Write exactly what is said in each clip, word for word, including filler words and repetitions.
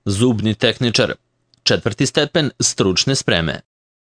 Zubni tehničar, četvrti stepen stručne spreme.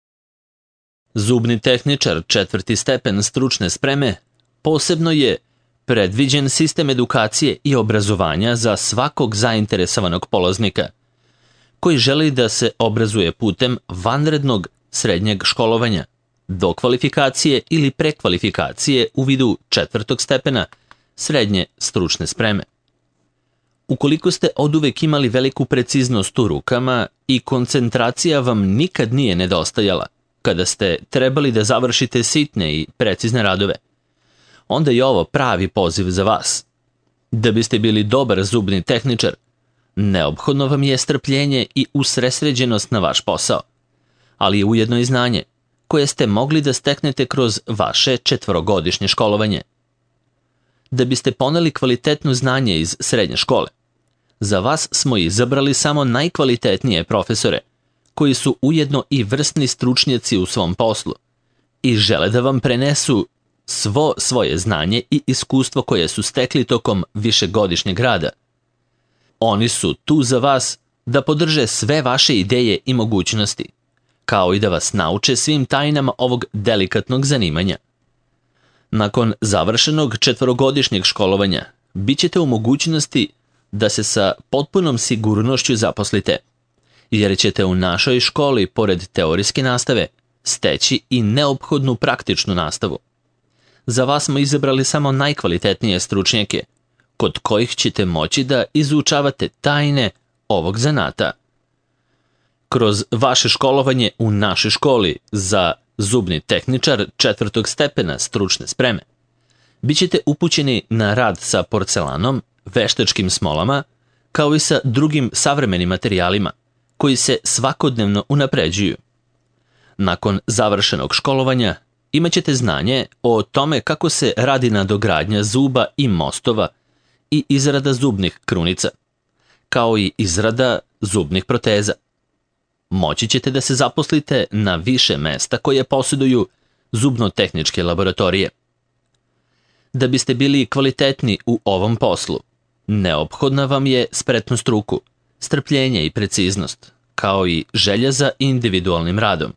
Zubni tehničar, četvrti stepen stručne spreme, posebno je predviđen sistem edukacije i obrazovanja za svakog zainteresovanog polaznika, koji želi da se obrazuje putem vanrednog srednjeg školovanja, dokvalifikacije ili prekvalifikacije u vidu četvrtog stepena srednje stručne spreme. Ukoliko ste oduvek imali veliku preciznost u rukama i koncentracija vam nikad nije nedostajala kada ste trebali da završite sitne i precizne radove, onda je ovo pravi poziv za vas. Da biste bili dobar zubni tehničar, neophodno vam je strpljenje i usresređenost na vaš posao, ali je ujedno i znanje koje ste mogli da steknete kroz vaše četvorogodišnje školovanje. Da biste poneli kvalitetno znanje iz srednje škole, za vas smo izabrali samo najkvalitetnije profesore, koji su ujedno i vrsni stručnjaci u svom poslu i žele da vam prenesu svo svoje znanje i iskustvo koje su stekli tokom višegodišnjeg rada. Oni su tu za vas da podrže sve vaše ideje i mogućnosti, kao i da vas nauče svim tajnama ovog delikatnog zanimanja. Nakon završenog četvorogodišnjeg školovanja, bit ćete u mogućnosti da se sa potpunom sigurnošću zaposlite, jer ćete u našoj školi, pored teorijske nastave, steći i neophodnu praktičnu nastavu. Za vas smo izabrali samo najkvalitetnije stručnjake, kod kojih ćete moći da izučavate tajne ovog zanata. Kroz vaše školovanje u našoj školi za zubni tehničar četvrtog stepena stručne spreme, bit ćete upućeni na rad sa porcelanom, veštačkim smolama, kao i sa drugim savremenim materijalima, koji se svakodnevno unapređuju. Nakon završenog školovanja imat ćete znanje o tome kako se radi nadogradnja zuba i mostova i izrada zubnih krunica, kao i izrada zubnih proteza. Moći ćete da se zaposlite na više mesta koje posjeduju zubno-tehničke laboratorije. Da biste bili kvalitetni u ovom poslu, neophodna vam je spretnost ruku, strpljenje i preciznost, kao i želja za individualnim radom.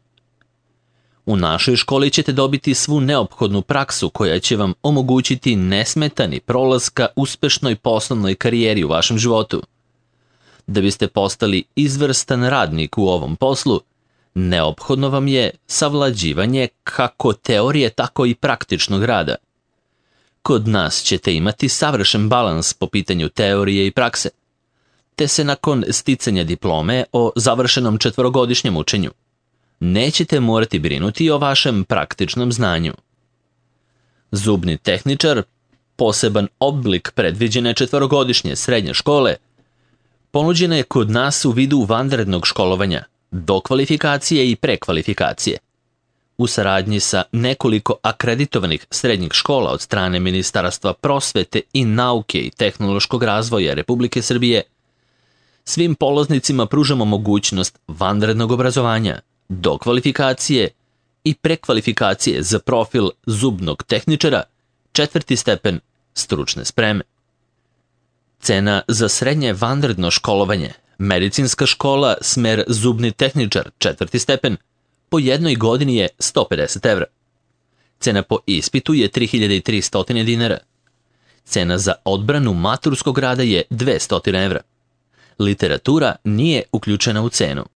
U našoj školi ćete dobiti svu neophodnu praksu koja će vam omogućiti nesmetani prolaz ka uspešnoj poslovnoj karijeri u vašem životu. Da biste postali izvrstan radnik u ovom poslu, neophodno vam je savlađivanje kako teorije, tako i praktičnog rada. Kod nas ćete imati savršen balans po pitanju teorije i prakse, te se nakon sticanja diplome o završenom četvorogodišnjem učenju nećete morati brinuti o vašem praktičnom znanju. Zubni tehničar, poseban oblik predviđene četvorogodišnje srednje škole, ponuđena je kod nas u vidu vanrednog školovanja, dokvalifikacije i prekvalifikacije. U saradnji sa nekoliko akreditovanih srednjih škola od strane Ministarstva prosvete i nauke i tehnološkog razvoja Republike Srbije, svim polaznicima pružamo mogućnost vanrednog obrazovanja, dokvalifikacije i prekvalifikacije za profil zubnog tehničara, četvrti stepen stručne spreme. Cena za srednje vanredno školovanje, medicinska škola, smer zubni tehničar, četvrti stepen, po jednoj godini je sto pedeset evra. Cena po ispitu je tri hiljade tristo dinara. Cena za odbranu maturskog rada je dvesta evra. Literatura nije uključena u cenu.